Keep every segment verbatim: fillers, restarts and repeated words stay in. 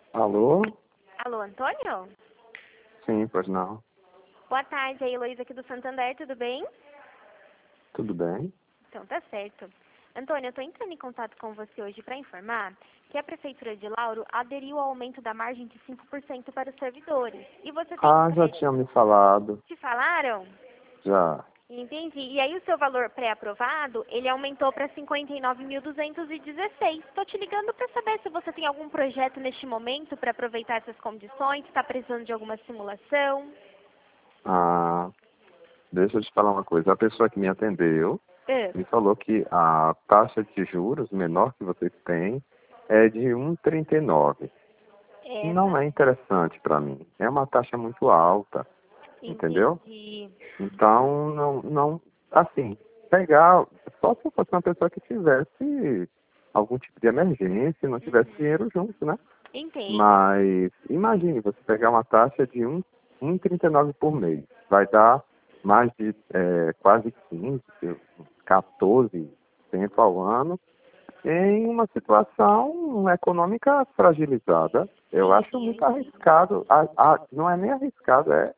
Alô? Alô, Antônio? Sim, pois não. Boa tarde, é a Heloísa aqui do Santander, tudo bem? Tudo bem? Então, tá certo. Antônio, eu estou entrando em contato com você hoje para informar que a Prefeitura de Lauro aderiu ao aumento da margem de cinco por cento para os servidores. E você tem Ah, já crédito? tinha me falado. Te falaram? Já. Entendi. E aí o seu valor pré-aprovado, ele aumentou para cinquenta e nove mil duzentos e dezesseis. Estou te ligando para saber se você tem algum projeto neste momento para aproveitar essas condições, está precisando de alguma simulação. Ah, deixa eu te falar uma coisa. A pessoa que me atendeu É. me falou que a taxa de juros menor que vocês têm é de um vírgula trinta e nove. É, Não é interessante para mim. É uma taxa muito alta, entendeu? entendi. Então, não, não, assim, pegar, só se fosse uma pessoa que tivesse algum tipo de emergência e não tivesse dinheiro junto, né? Entendo. Mas imagine você pegar uma taxa de um um vírgula trinta e nove por mês. Vai dar mais de é, quase quinze, quatorze por cento ao ano em uma situação econômica fragilizada. Eu Sim, acho sim, eu muito entendo. arriscado. A- a- não é nem arriscado, é,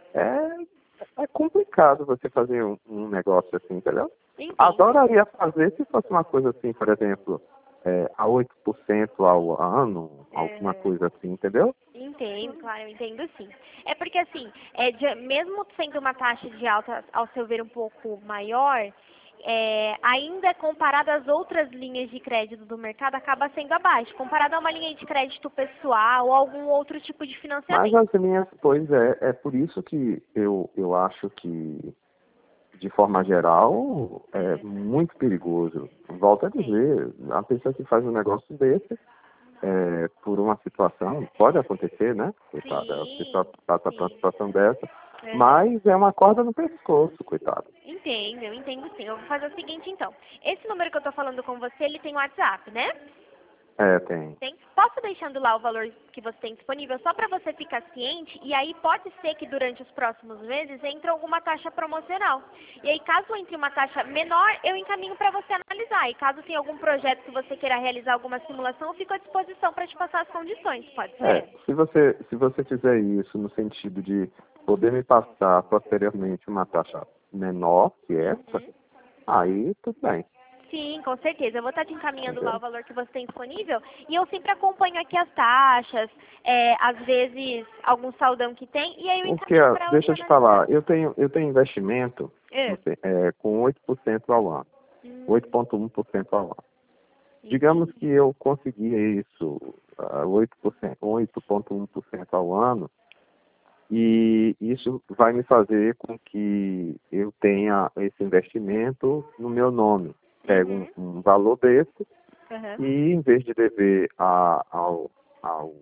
é, é complicado você fazer um, um negócio assim, entendeu? Entendo. Adoraria fazer se fosse uma coisa assim, por exemplo, é, a oito por cento ao ano, alguma Aham. coisa assim, entendeu? Entendo, claro, eu entendo sim. É porque assim, é de- mesmo sendo uma taxa de alta, ao seu ver, um pouco maior, é, ainda comparado às outras linhas de crédito do mercado, acaba sendo abaixo. Comparado a uma linha de crédito pessoal ou algum outro tipo de Mas financiamento. as minhas, pois é, é por isso que eu, eu acho que, de forma geral, é muito perigoso. Volto a Sim. dizer, a pessoa que faz um negócio desse, é, por uma situação, pode acontecer, né? Coitada, a pessoa Sim, passa por uma sim. situação dessa, Aham. mas é uma corda no pescoço, coitado. Entendo, eu entendo sim. Eu vou fazer o seguinte então. Esse número que eu tô falando com você, ele tem WhatsApp, né? É, tem. Tem. Posso deixando lá o valor que você tem disponível só para você ficar ciente e aí pode ser que durante os próximos meses entre alguma taxa promocional. E aí caso entre uma taxa menor, eu encaminho para você analisar. E caso tenha algum projeto que você queira realizar alguma simulação, eu fico à disposição para te passar as condições. Pode É, ser? se você, se você fizer isso no sentido de poder me passar posteriormente uma taxa menor que essa, Uhum. aí tudo bem, Sim, com certeza. Eu vou estar te encaminhando lá entendeu? o valor que você tem disponível e eu sempre acompanho aqui as taxas, é, às vezes algum saldão que tem, e aí eu Porque, encaminho ó, para você deixa eu te analisar. falar, eu tenho, eu tenho investimento É. não sei, é, com oito por cento ao ano, Hum, oito vírgula um por cento ao ano. Digamos entendi. que eu conseguia isso, ah, oito por cento, oito vírgula um por cento ao ano, e isso vai me fazer com que eu tenha esse investimento no meu nome. Pego Uhum. um, um valor desse Aham. e, em vez de dever a, ao, ao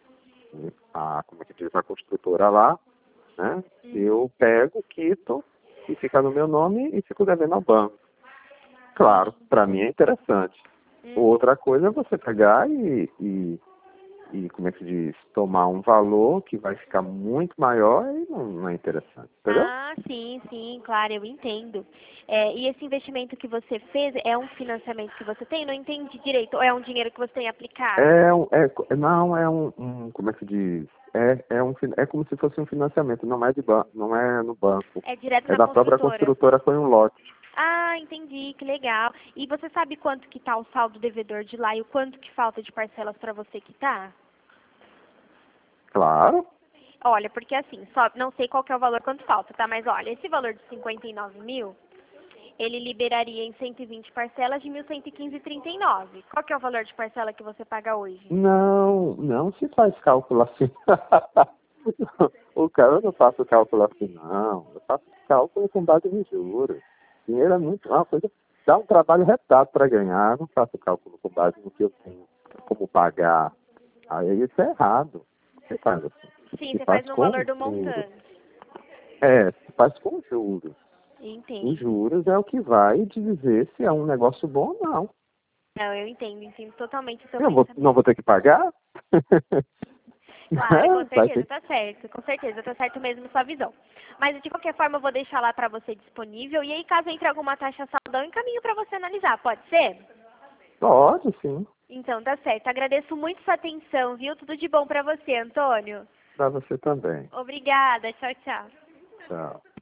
a, como é que diz, a construtora lá, né, Uhum. eu pego, quito e fica no meu nome e fico devendo ao banco. Claro, Sim. para mim é interessante. Uhum. Outra coisa é você pegar e, e, e, como é que diz, tomar um valor que vai ficar muito maior e não, não é interessante, entendeu? Ah, sim, sim, claro, eu entendo. É, e esse investimento que você fez é um financiamento que você tem? Não entendi direito. Ou é um dinheiro que você tem aplicado? É, um- é, não é um, um, como é que diz? É, é, um, fin- é como se fosse um financiamento, não é de ban não é no banco. É direto É na da própria construtora? construtora, foi um lote. Ah, entendi, que legal. E você sabe quanto que tá o saldo devedor de lá e o quanto que falta de parcelas para você quitar? Claro. Olha, porque assim, só não sei qual que é o valor quanto falta, tá? Mas olha, esse valor de cinquenta e nove mil, ele liberaria em cento e vinte parcelas de mil cento e quinze e trinta e nove. Qual que é o valor de parcela que você paga hoje? Não, não se faz cálculo assim. O cara, eu não faço cálculo assim, não. Eu faço cálculo com base em juros. Dinheiro é muito, é uma coisa, dá um trabalho retado para ganhar. Eu não faço cálculo com base no que eu tenho, como pagar. Aí isso é errado. Você faz assim. Sim, Se você faz faz no com valor do juros. montante. É, se faz com juros. Os Entendo. juros é o que vai te dizer se é um negócio bom ou não. Não, eu entendo, entendo totalmente o seu Eu vou, não pensamento. vou ter que pagar? Claro, com Vai certeza, ter. tá certo, com certeza, tá certo mesmo sua visão. Mas de qualquer forma eu vou deixar lá pra você disponível e aí caso entre alguma taxa saldão, encaminho pra você analisar, pode ser? Pode, sim. Então, tá certo. Agradeço muito sua atenção, viu? Tudo de bom pra você, Antônio. Para você também. Obrigada. Tchau, tchau. Tchau.